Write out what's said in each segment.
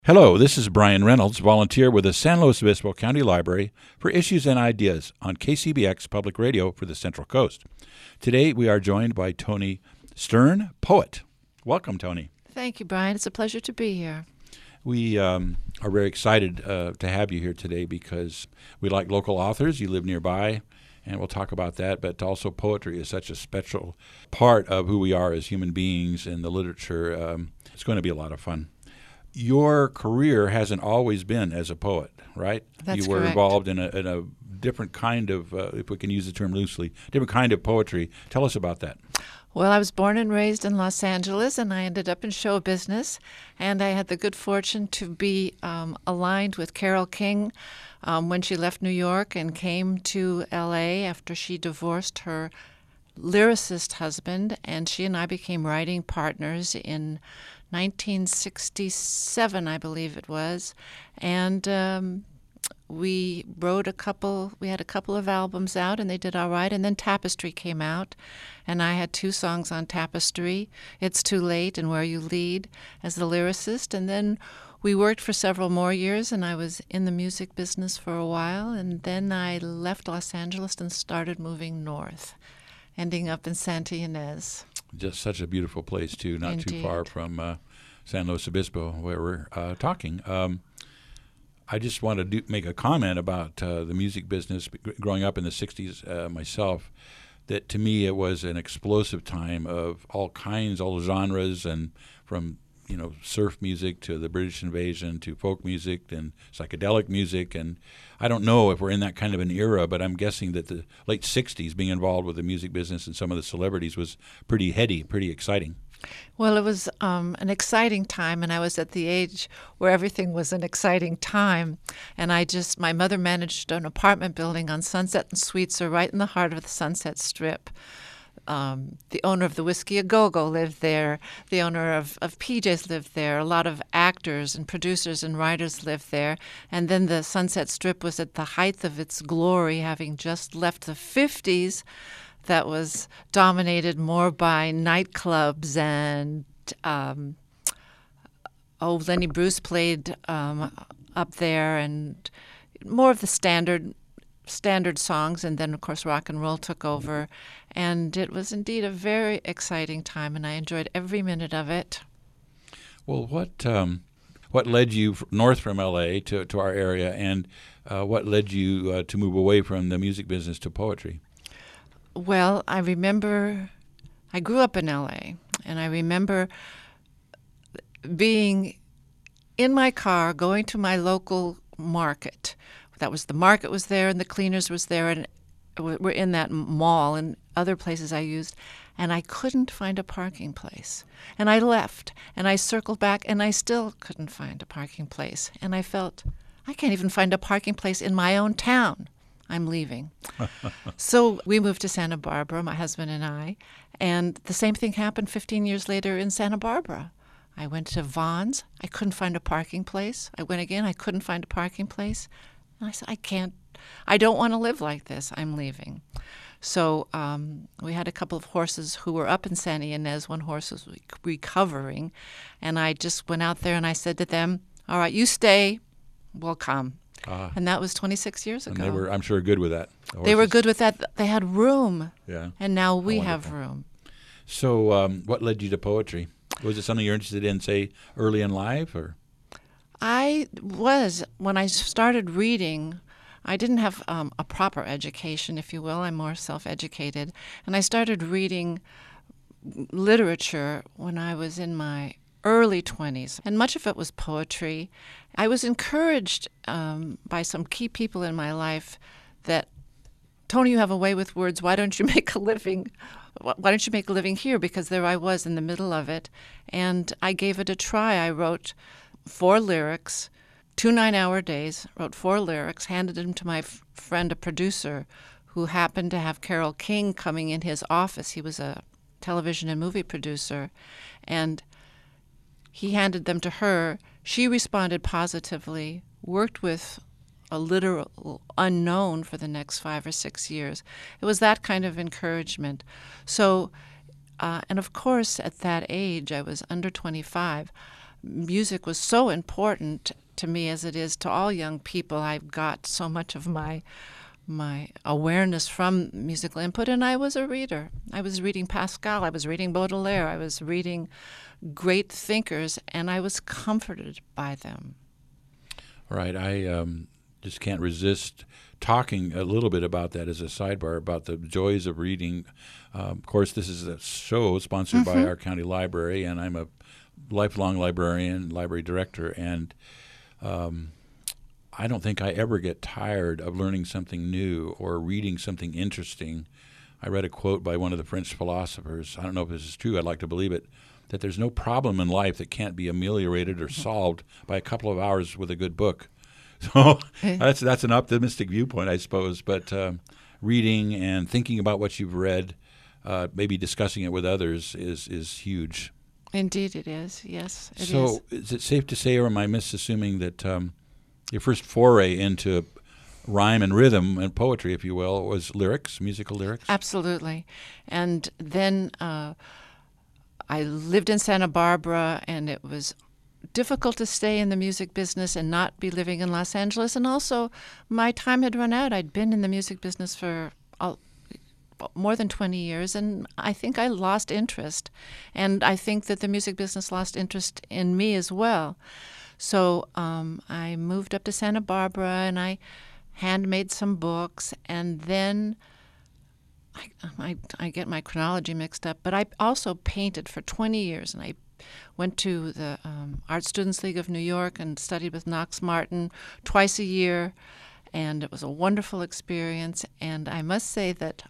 Hello, this is Brian Reynolds, volunteer with the San Luis Obispo County Library for Issues and Ideas on KCBX Public Radio for the Central Coast. Today we are joined by Toni Stern, poet. Welcome, Toni. Thank you, Brian. It's a pleasure to be here. We are very excited to have you here today because we like local authors. You live nearby, and we'll talk about that. But also poetry is such a special part of who we are as human beings in the literature. It's going to be a lot of fun. Your career hasn't always been as a poet, right? That's You were correct. involved in a different kind of, if we can use the term loosely, different kind of poetry. Tell us about that. Well, I was born and raised in Los Angeles, and I ended up in show business. And I had the good fortune to be aligned with Carole King when she left New York and came to L.A. after she divorced her lyricist husband. And she and I became writing partners in 1967, I believe it was. And we had a couple of albums out, and they did all right. And then Tapestry came out, and I had two songs on Tapestry, It's Too Late and Where You Lead, as the lyricist. And then we worked for several more years, and I was in the music business for a while. And then I left Los Angeles and started moving north, ending up in Santa Ynez. Just such a beautiful place, too, not Indeed. too far from San Luis Obispo, where we're talking. I just want to make a comment about the music business. Growing up in the 60s myself, that to me it was an explosive time of all kinds, all genres, and from surf music to the British invasion to folk music and psychedelic music. And I don't know if we're in that kind of an era, but I'm guessing that the late 60s, being involved with the music business and some of the celebrities, was pretty heady, pretty exciting. Well, it was an exciting time, and I was at the age where everything was an exciting time. And my mother managed an apartment building on Sunset and Sweetser, right in the heart of the Sunset Strip. The owner of the Whiskey A Go-Go lived there. The owner of PJ's lived there. A lot of actors and producers and writers lived there. And then the Sunset Strip was at the height of its glory, having just left the 50s. That was dominated more by nightclubs and Lenny Bruce played up there, and more of the standard songs, and then of course rock and roll took over, and it was indeed a very exciting time, and I enjoyed every minute of it. Well, what led you north from L.A. to our area, and what led you to move away from the music business to poetry? Well, I remember I grew up in L.A., and I remember being in my car going to my local market. The market was there, and the cleaners was there, and we're in that mall and other places I used, and I couldn't find a parking place. And I left, and I circled back, and I still couldn't find a parking place. And I felt, I can't even find a parking place in my own town. I'm leaving. So we moved to Santa Barbara, my husband and I, and the same thing happened 15 years later in Santa Barbara. I went to Vons. I couldn't find a parking place. I went again. I couldn't find a parking place. And I said, I don't want to live like this. I'm leaving. So we had a couple of horses who were up in Santa Ynez. One horse was recovering, and I just went out there and I said to them, all right, you stay, we'll come. And that was 26 years ago. And they were, I'm sure, good with that. They were good with that. They had room. Yeah. And now we Wonderful. have room. So what led you to poetry? Was it something you're interested in, say, early in life? Or? When I started reading, I didn't have a proper education, if you will. I'm more self-educated. And I started reading literature when I was in my early 20s, and much of it was poetry. I was encouraged by some key people in my life that, Toni, you have a way with words. Why don't you make a living? Why don't you make a living here? Because there I was in the middle of it, and I gave it a try. I wrote 4 lyrics, 2 9-hour days, wrote 4 lyrics, handed them to my friend, a producer, who happened to have Carole King coming in his office. He was a television and movie producer, and he handed them to her. She responded positively, worked with a literal unknown for the next 5 or 6 years. It was that kind of encouragement. So, and of course, at that age, I was under 25. music was so important to me as it is to all young people. I've got so much of my awareness from musical input, and I was a reader. I was reading Pascal, I was reading Baudelaire, I was reading great thinkers, and I was comforted by them. Right. I just can't resist talking a little bit about that as a sidebar, about the joys of reading. Of course, this is a show sponsored by our county library, and I'm a lifelong librarian, library director, and I don't think I ever get tired of learning something new or reading something interesting. I read a quote by one of the French philosophers. I don't know if this is true. I'd like to believe it, that there's no problem in life that can't be ameliorated or solved by a couple of hours with a good book. So that's an optimistic viewpoint, I suppose. But reading and thinking about what you've read, maybe discussing it with others, is huge. Indeed it is. Yes, it is. So is it safe to say, or am I misassuming, that your first foray into rhyme and rhythm and poetry, if you will, was lyrics, musical lyrics? Absolutely. And then I lived in Santa Barbara, and it was difficult to stay in the music business and not be living in Los Angeles. And also, my time had run out. I'd been in the music business for more than 20 years, and I think I lost interest. And I think that the music business lost interest in me as well. So I moved up to Santa Barbara, and I handmade some books, and then I get my chronology mixed up, but I also painted for 20 years, and I went to the Art Students League of New York and studied with Knox Martin twice a year, and it was a wonderful experience. And I must say that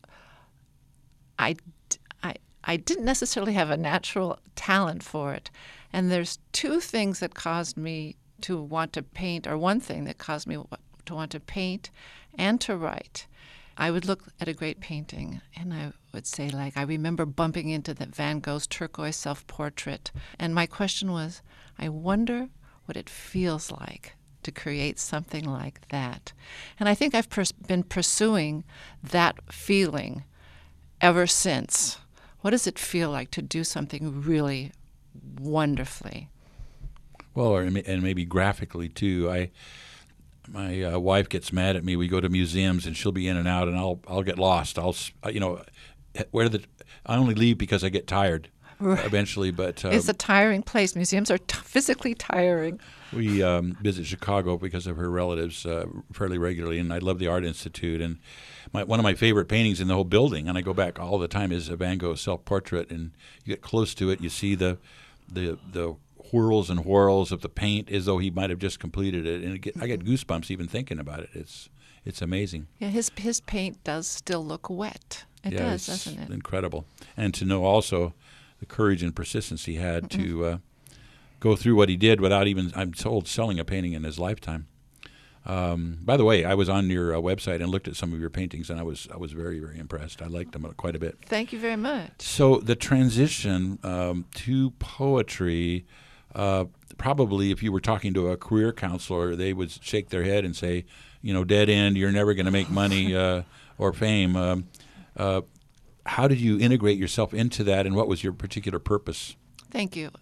I didn't necessarily have a natural talent for it. And there's two things that caused me to want to paint, or one thing that caused me to want to paint and to write. I would look at a great painting, and I would say, like, I remember bumping into the Van Gogh's turquoise self-portrait. And my question was, I wonder what it feels like to create something like that. And I think I've been pursuing that feeling ever since. What does it feel like to do something really wonderfully? Well, and maybe graphically too. My wife gets mad at me. We go to museums, and she'll be in and out, and I'll get lost. I only leave because I get tired eventually. But it's a tiring place. Museums are physically tiring. We visit Chicago because of her relatives fairly regularly, and I love the Art Institute. And one of my favorite paintings in the whole building, and I go back all the time, is a Van Gogh self-portrait. And you get close to it, you see the whirls and whirls of the paint as though he might have just completed it, and I get goosebumps even thinking about it. It's amazing. Yeah, his paint does still look wet. It does, doesn't it? Incredible. And to know also the courage and persistence he had to go through what he did without even, I'm told, selling a painting in his lifetime. By the way, I was on your website and looked at some of your paintings, and I was very, very impressed. I liked them quite a bit. Thank you very much. So the transition to poetry, probably if you were talking to a career counselor, they would shake their head and say, dead end, you're never going to make money or fame. How did you integrate yourself into that, and what was your particular purpose? Thank you.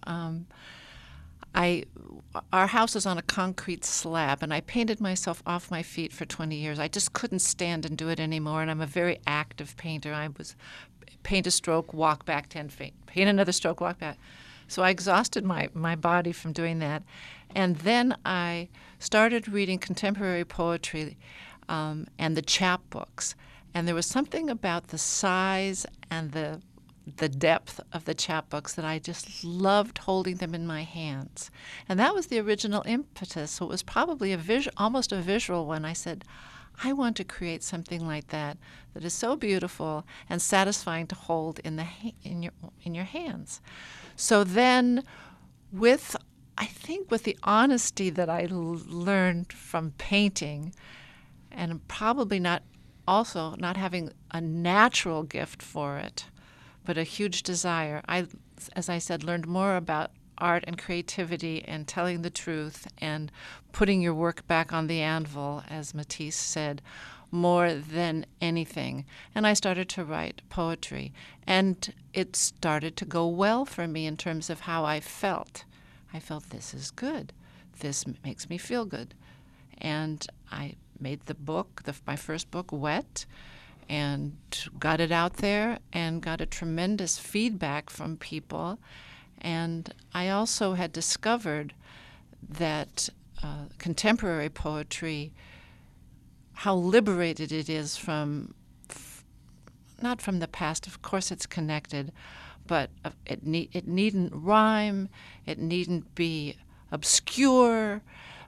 Our house is on a concrete slab, and I painted myself off my feet for 20 years. I just couldn't stand and do it anymore, and I'm a very active painter. I was paint a stroke, walk back 10 feet, paint another stroke, walk back. So I exhausted my body from doing that. And then I started reading contemporary poetry and the chapbooks. And there was something about the size and the depth of the chapbooks that I just loved holding them in my hands. And that was the original impetus. So it was probably almost a visual one. I said, I want to create something like that is so beautiful and satisfying to hold in your hands. So then I think with the honesty that I learned from painting, and probably not having a natural gift for it, but a huge desire, I, as I said, learned more about art and creativity and telling the truth and putting your work back on the anvil, as Matisse said, more than anything. And I started to write poetry. And it started to go well for me in terms of how I felt. I felt, this is good. This makes me feel good. And I made the book, my first book, Wet, and got it out there and got a tremendous feedback from people. And I also had discovered that contemporary poetry, how liberated it is from, not from the past, of course it's connected, but it needn't rhyme, it needn't be obscure.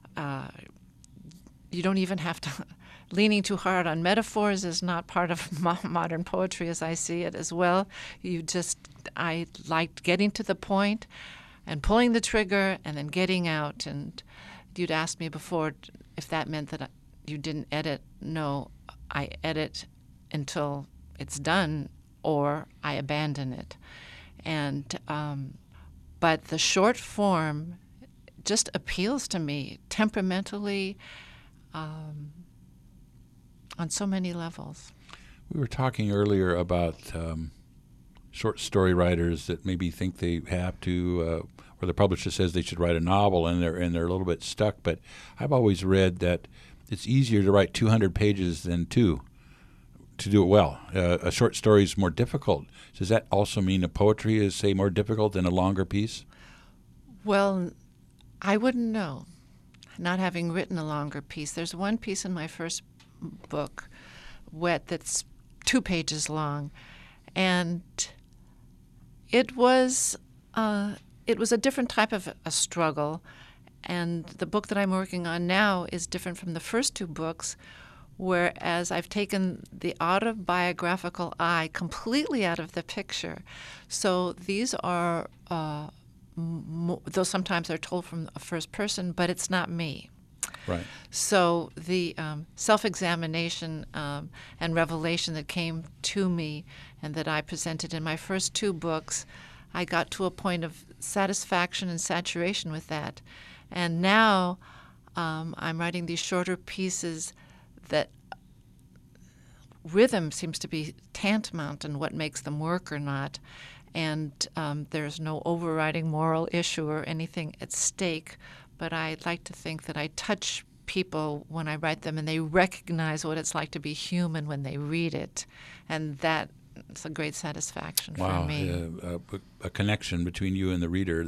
You don't even have to, leaning too hard on metaphors is not part of modern poetry as I see it as well. I liked getting to the point and pulling the trigger and then getting out. And you'd asked me before if that meant that you didn't edit. No, I edit until it's done or I abandon it. And but the short form just appeals to me temperamentally, on so many levels. We were talking earlier about short story writers that maybe think they have to, or the publisher says they should write a novel, and they're a little bit stuck. But I've always read that it's easier to write 200 pages than two to do it well. A short story is more difficult. Does that also mean that poetry is, say, more difficult than a longer piece? Well, I wouldn't know, not having written a longer piece. There's one piece in my first book, Wet, that's 2 pages long, and it was a different type of a struggle. And the book that I'm working on now is different from the first 2 books, whereas I've taken the autobiographical I completely out of the picture. So these are, though sometimes they're told from a first person, but it's not me. Right. So the self-examination and revelation that came to me and that I presented in my first 2 books, I got to a point of satisfaction and saturation with that. And now I'm writing these shorter pieces that rhythm seems to be tantamount in what makes them work or not. And there's no overriding moral issue or anything at stake. But I like to think that I touch people when I write them, and they recognize what it's like to be human when they read it. And that's a great satisfaction for me. Wow, a connection between you and the reader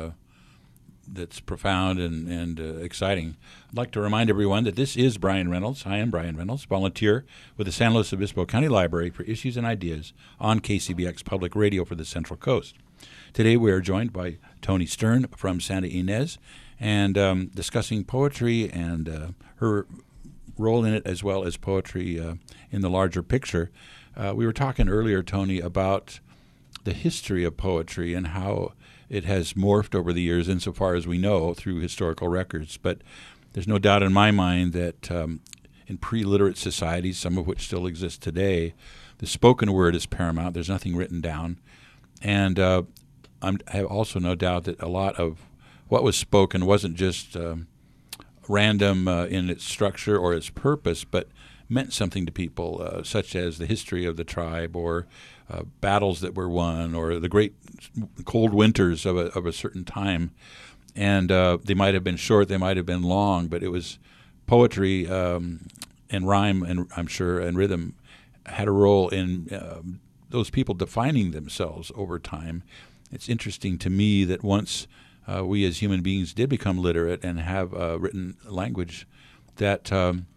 that's profound and exciting. I'd like to remind everyone that this is Brian Reynolds. I am Brian Reynolds, volunteer with the San Luis Obispo County Library for Issues and Ideas on KCBX Public Radio for the Central Coast. Today we are joined by Toni Stern from Santa Ynez, and discussing poetry and her role in it, as well as poetry in the larger picture. We were talking earlier, Toni, about the history of poetry and how it has morphed over the years insofar as we know through historical records. But there's no doubt in my mind that in pre-literate societies, some of which still exist today, the spoken word is paramount. There's nothing written down. And I have also no doubt that a lot of what was spoken wasn't just random in its structure or its purpose, but meant something to people, such as the history of the tribe or battles that were won or the great cold winters of a certain time. And they might have been short, they might have been long, but it was poetry and rhyme, and I'm sure, and rhythm had a role in those people defining themselves over time. It's interesting to me that once we as human beings did become literate and have written language, that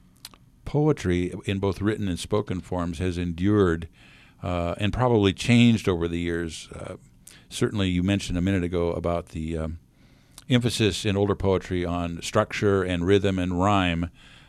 poetry in both written and spoken forms has endured and probably changed over the years. Certainly you mentioned a minute ago about the emphasis in older poetry on structure and rhythm and rhyme,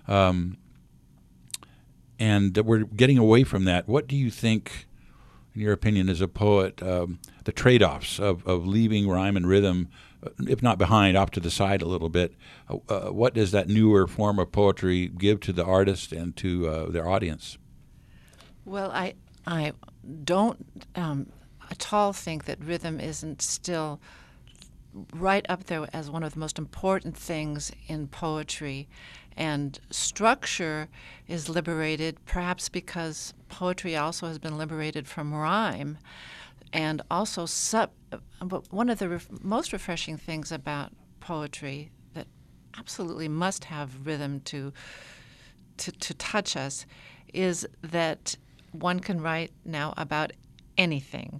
and that we're getting away from that. What do you think, in your opinion, as a poet, the trade-offs of leaving rhyme and rhythm, if not behind, off to the side a little bit? What does that newer form of poetry give to the artist and to their audience? Well, I don't at all think that rhythm isn't still right up there as one of the most important things in poetry. And structure is liberated, perhaps because poetry also has been liberated from rhyme. and also but one of the most refreshing things about poetry that absolutely must have rhythm to touch us is that one can write now about anything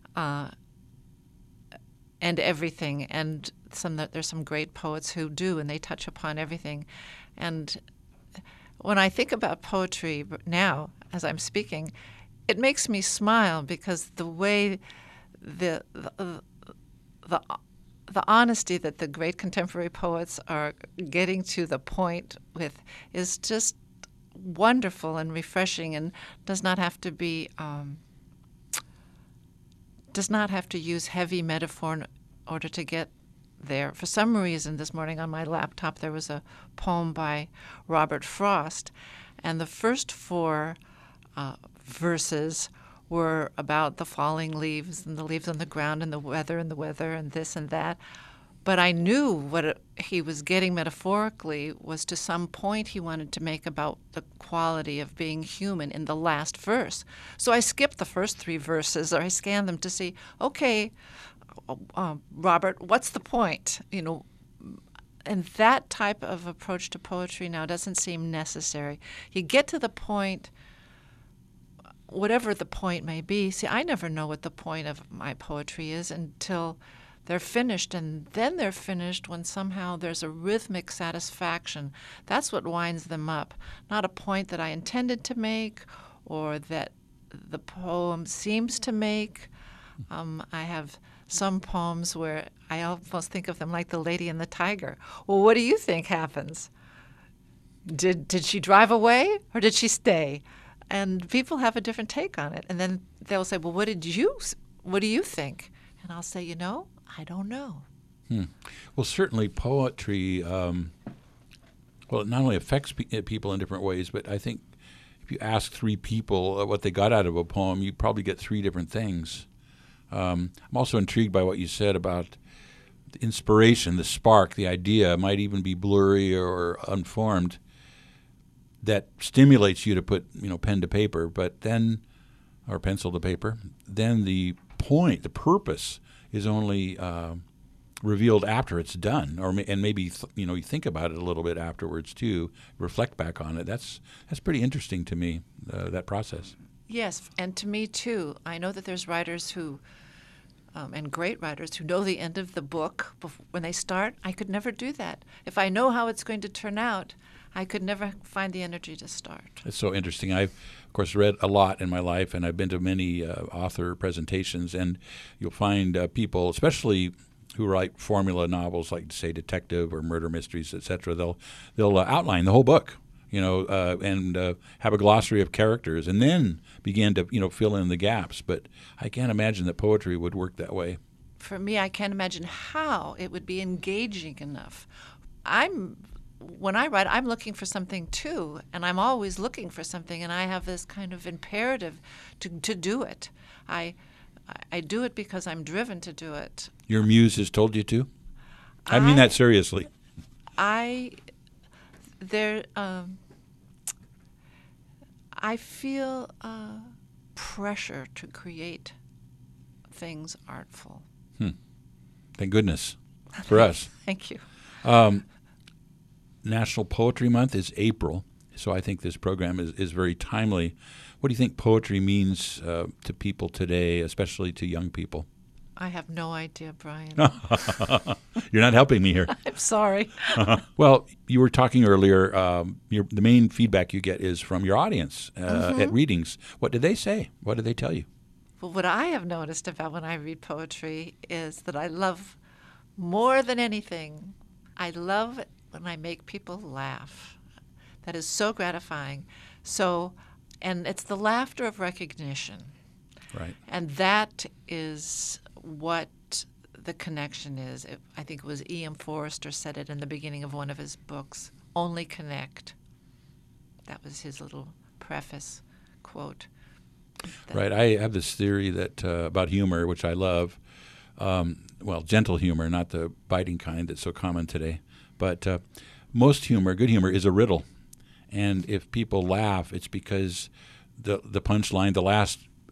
and everything, and there's some great poets who do, and they touch upon everything. And when I think about poetry now, as I'm speaking, it makes me smile because the way the honesty that the great contemporary poets are getting to the point with is just wonderful and refreshing, and does not have to use heavy metaphor in order to get there. For some reason, this morning on my laptop there was a poem by Robert Frost, and the first four verses were about the falling leaves and the leaves on the ground and the weather and this and that. But I knew what he was getting metaphorically was to some point he wanted to make about the quality of being human in the last verse. So I skipped the first three verses, or I scanned them to see, okay, Robert, what's the point? And that type of approach to poetry now doesn't seem necessary. You get to the point, whatever the point may be. See, I never know what the point of my poetry is until they're finished, and then they're finished when somehow there's a rhythmic satisfaction. That's what winds them up, not a point that I intended to make or that the poem seems to make. I have some poems where I almost think of them like The Lady and the Tiger. Well, what do you think happens? Did she drive away or did she stay? And people have a different take on it. And then they'll say, well, what do you think? And I'll say, I don't know. Well, certainly poetry, it not only affects people in different ways, but I think if you ask three people what they got out of a poem, you probably get three different things. I'm also intrigued by what you said about the inspiration, the spark, the idea might even be blurry or unformed, that stimulates you to put pen to paper, but then, or pencil to paper. Then the point, the purpose, is only revealed after it's done, and maybe you think about it a little bit afterwards too, reflect back on it. That's pretty interesting to me, that process. Yes, and to me too. I know that there's writers who, and great writers who know the end of the book when they start. I could never do that. If I know how it's going to turn out, I could never find the energy to start. It's so interesting. I've, of course, read a lot in my life, and I've been to many author presentations, and you'll find people, especially who write formula novels like, say, detective or murder mysteries, etc. They'll outline the whole book, and have a glossary of characters, and then begin to fill in the gaps. But I can't imagine that poetry would work that way. For me, I can't imagine how it would be engaging enough. When I write, I'm looking for something too, and I'm always looking for something, and I have this kind of imperative to do it. I do it because I'm driven to do it. Your muse has told you to? I mean that seriously. I feel pressure to create things artful. Thank goodness for us. Thank you. National Poetry Month is April, so I think this program is very timely. What do you think poetry means to people today, especially to young people? I have no idea, Brian. You're not helping me here. I'm sorry. Well, you were talking earlier, the main feedback you get is from your audience at readings. What did they say? What did they tell you? Well, what I have noticed about when I read poetry is that I love, more than anything, I love when I make people laugh. That is so gratifying. And it's the laughter of recognition. Right. And that is what the connection is. I think it was E.M. Forrester said it in the beginning of one of his books, only connect. That was his little preface quote. Right. I have this theory that about humor, which I love, gentle humor, not the biting kind that's so common today. But most humor, good humor, is a riddle. And if people laugh, it's because the punchline,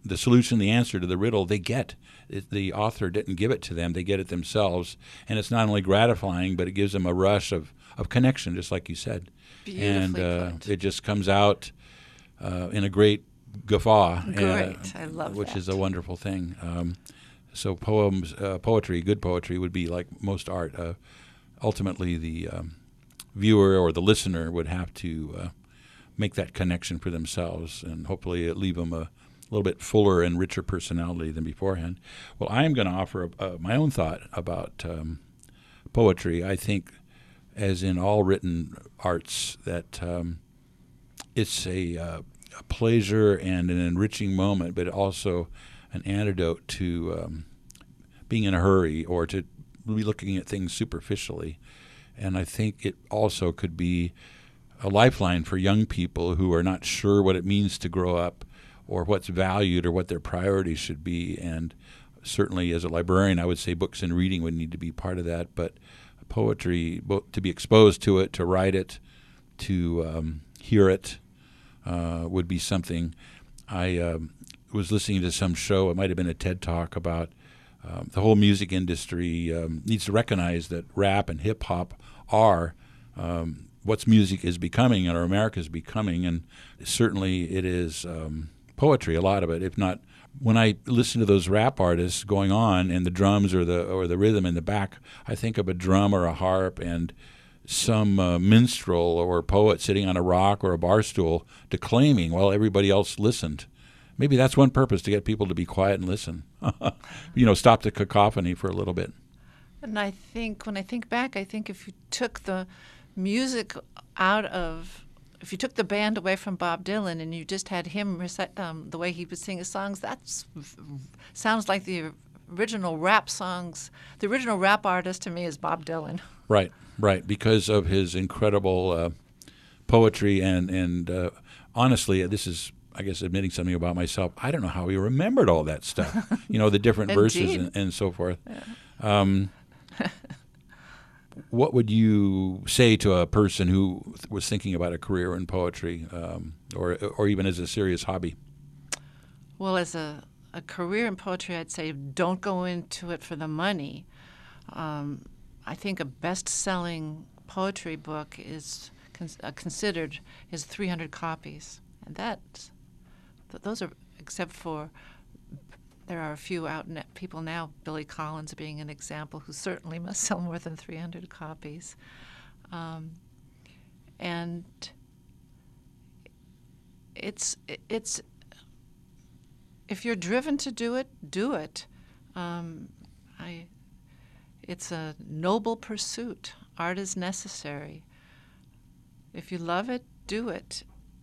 the solution, the answer to the riddle, they get. The author didn't give it to them; they get it themselves, and it's not only gratifying, but it gives them a rush of connection, just like you said. Beautifully And put. it just comes out in a great guffaw, Great. I love which that. is a wonderful thing. So poetry, good poetry, would be like most art. Ultimately, the viewer or the listener would have to make that connection for themselves, and hopefully it leave them a little bit fuller and richer personality than beforehand. Well, I am going to offer my own thought about poetry. I think, as in all written arts, that it's a pleasure and an enriching moment, but also an antidote to being in a hurry or to be looking at things superficially. And I think it also could be a lifeline for young people who are not sure what it means to grow up or what's valued or what their priorities should be. And certainly as a librarian, I would say books and reading would need to be part of that. But poetry, both to be exposed to it, to write it, to hear it, would be something. I was listening to some show, it might have been a TED Talk, about the whole music industry needs to recognize that rap and hip-hop are what's music is becoming, or America is becoming, and certainly it is poetry, a lot of it, if not. When I listen to those rap artists going on and the drums or the rhythm in the back, I think of a drum or a harp and some minstrel or poet sitting on a rock or a bar stool declaiming while everybody else listened. Maybe that's one purpose, to get people to be quiet and listen. Stop the cacophony for a little bit. And I think, when I think back, I think if you took the music if you took the band away from Bob Dylan and you just had him recite the way he would sing his songs, sounds like the original rap songs. The original rap artist to me is Bob Dylan. Right, because of his incredible poetry and honestly, this is, I guess, admitting something about myself. I don't know how he remembered all that stuff. The different verses and so forth. Yeah. What would you say to a person who was thinking about a career in poetry, or even as a serious hobby? Well, as a career in poetry, I'd say don't go into it for the money. I think a best-selling poetry book is considered is 300 copies, and those are, except for there are a few people now, Billy Collins being an example, who certainly must sell more than 300 copies. And it's if you're driven to do it, do it. It's a noble pursuit. Art is necessary. If you love it, do it.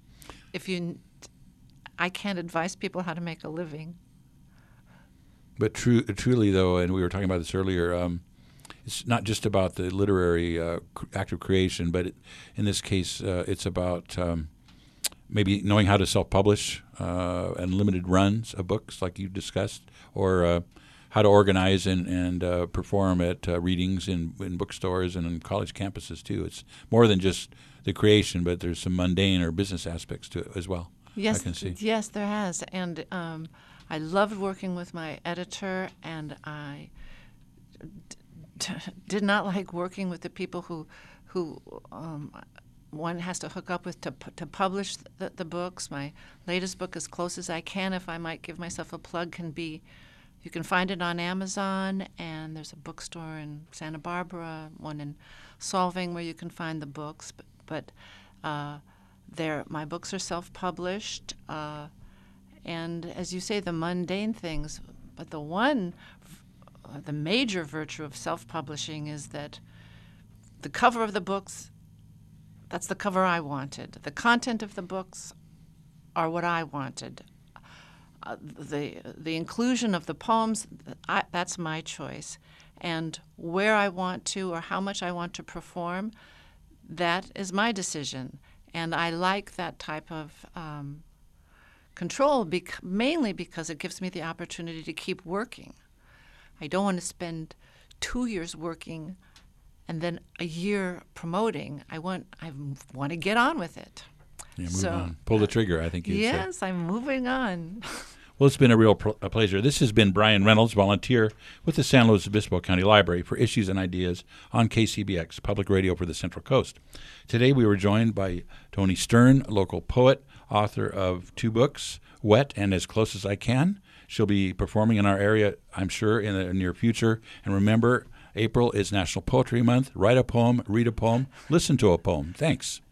I can't advise people how to make a living. But truly, though, and we were talking about this earlier, it's not just about the literary act of creation, but in this case, it's about maybe knowing how to self-publish and limited runs of books, like you discussed, or how to organize and perform at readings in bookstores and in college campuses, too. It's more than just the creation, but there's some mundane or business aspects to it as well. Yes, I can see. Yes, there has. And I loved working with my editor, and I did not like working with the people who one has to hook up with to publish the books. My latest book, As Close as I Can, if I might give myself a plug, can be, you can find it on Amazon, and there's a bookstore in Santa Barbara, one in Solving, where you can find the books. But my books are self-published. And as you say, the mundane things, but the major virtue of self-publishing is that the cover of the books, that's the cover I wanted. The content of the books are what I wanted. The inclusion of the poems, that's my choice. And where I want to or how much I want to perform, that is my decision. And I like that type of control, mainly because it gives me the opportunity to keep working. I don't want to spend 2 years working and then a year promoting. I want to get on with it. Yeah, move on. Pull the trigger, I think you'd say. Yes, I'm moving on. Well, it's been a real a pleasure. This has been Brian Reynolds, volunteer with the San Luis Obispo County Library for Issues and Ideas on KCBX, public radio for the Central Coast. Today we were joined by Toni Stern, local poet, author of 2 books, Wet and As Close as I Can. She'll be performing in our area, I'm sure, in the near future. And remember, April is National Poetry Month. Write a poem, read a poem, listen to a poem. Thanks.